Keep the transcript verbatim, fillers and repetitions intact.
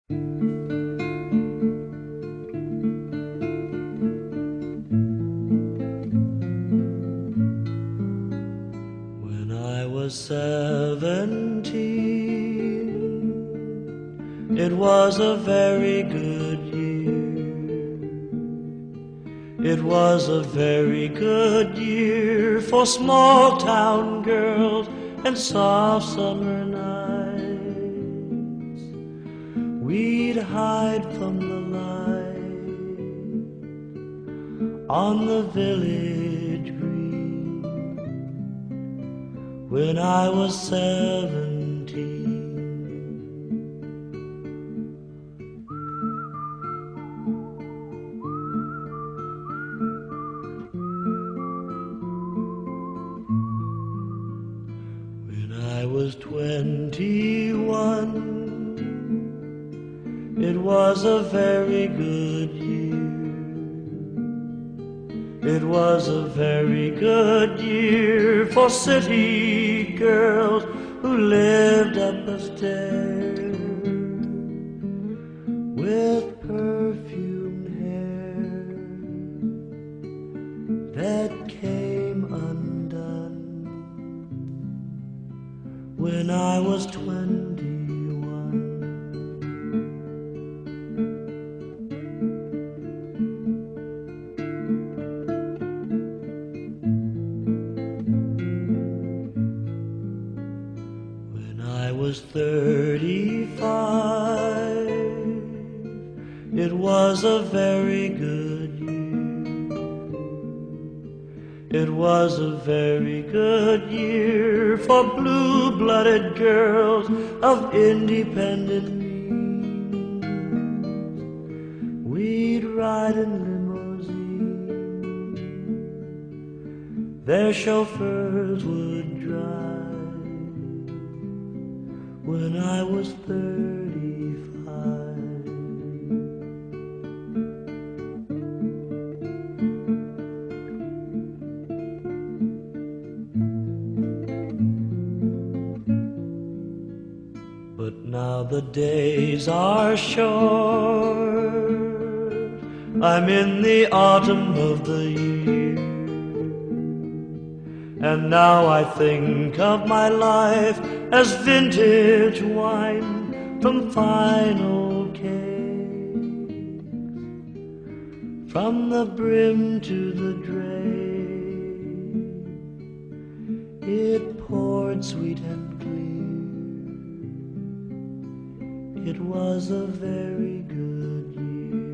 When I was seventeen, it was a very good year. It was a very good year for small town girls and soft summer nights. We'd hide from the light on the village green when I was seventeen. When I was twenty-one, it was a very good year. It was a very good year for city girls who lived up the stairs with perfumed hair that came undone when I was twenty-one. When I was thirty-five, it was a very good year. It was a very good year for blue-blooded girls of independent means. We'd ride in limousines, their chauffeurs would drive when I was thirty-five. But now the days are short, I'm in the autumn of the year, and now I think of my life as vintage wine from fine old kegs, from the brim to the drain. It poured sweet and clear. It was a very good year.